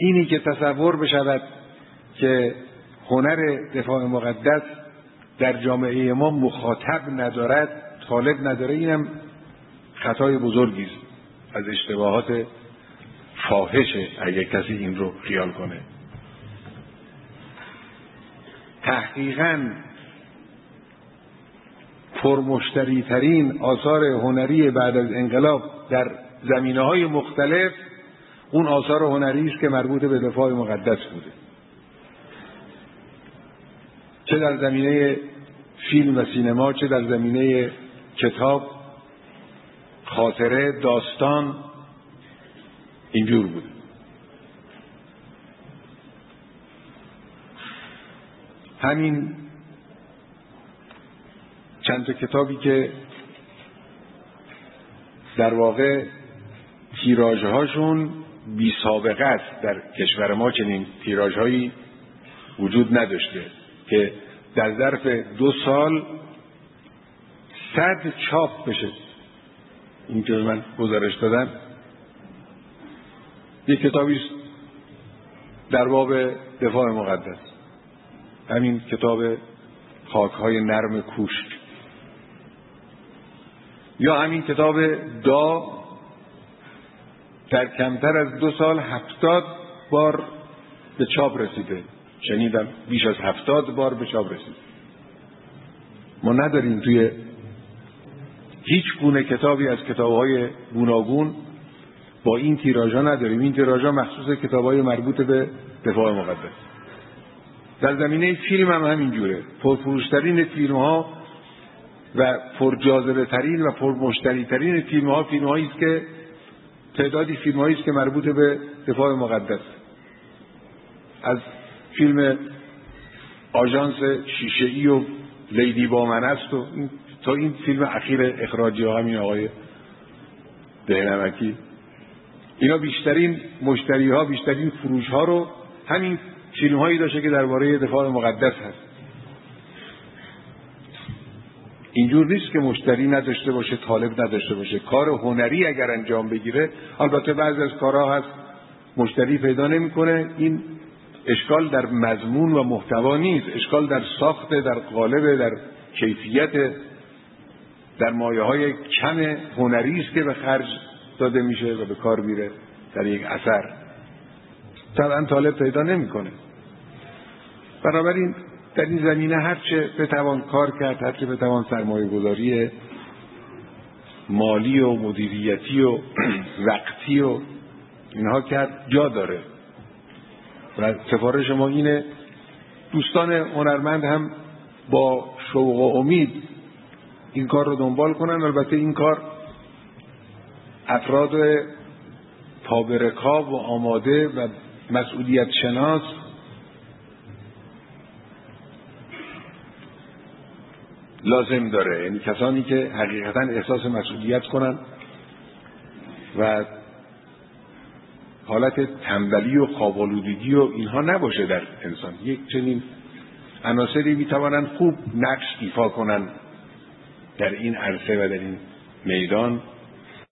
اینی که تصور بشود که هنر دفاع مقدس در جامعه ما مخاطب ندارد، طالب نداره، اینم خطای بزرگی است، از اشتباهات فاحشه اگه کسی این رو خیال کنه. تحقیقاً پرمشتری ترین آثار هنری بعد از انقلاب در زمینه‌های مختلف اون آثار هنری است که مربوط به دفاع مقدس بوده، چه در زمینه فیلم و سینما، چه در زمینه کتاب، خاطره، داستان، اینجور بوده. همین چند تا کتابی که در واقع تیراژهاشون بی سابقه است، در کشور ما چنین تیراژهایی وجود نداشته که در ظرف 2 سال 100 چاپ بشه. این که من گزارش دادم یک کتابی است در باب دفاع مقدس، همین کتاب خاک‌های نرم کوشک، یا همین کتاب دا در کمتر از 2 سال 70 بار به چاپ رسیده. شنیدم بیش از 70 بار به چاپ رسید. ما نداریم توی هیچ گونه کتابی از کتاب‌های گوناگون با این تیراژها نداریم. این تیراژها مخصوص کتاب‌های مربوط به دفاع مقدس. در زمینه فیلم هم همینجوره. پرفروشترین فیلم‌ها و پرجاذبه‌ترین و پرمشتری‌ترین فیلم‌ها فیلم‌هایی است که تعدادی فیلم‌هایی است که مربوط به دفاع مقدس، از فیلم آژانس شیشه‌ای و لیدی با من است و تا این فیلم اخیر اخراجی ها همین آقای دهنمکی، اینا بیشترین مشتری ها، بیشترین فروش ها رو همین فیلم هایی داشته که درباره دفاع مقدس هست. اینجور نیست که مشتری نداشته باشه، طالب نداشته باشه. کار هنری اگر انجام بگیره، البته بعضی از کارها هست مشتری پیدا نمیکنه، این اشکال در مضمون و محتوا نیست، اشکال در ساخت، در قالب، در کیفیت، در مایه‌های کم هنری است که به خرج داده میشه و به کار میره در یک اثر. طبعا طالب پیدا نمیکنه. بنابراین در این زمینه هرچه بتوان کار کرد، هرچه بتوان سرمایه گذاری مالی و مدیریتی و وقتی و اینها کرد، جا داره. و سفارش ما اینه دوستان هنرمند هم با شوق و امید این کار رو دنبال کنن. البته این کار افراد پابرکا و آماده و مسئولیت شناس لازم داره، یعنی کسانی که حقیقتا احساس مسئولیت کنن و حالت تنبلی و خواب‌آلودگی و اینها نباشه در انسان. یک چنین عناصری میتوانند خوب نقش ایفا کنن در این عرصه و در این میدان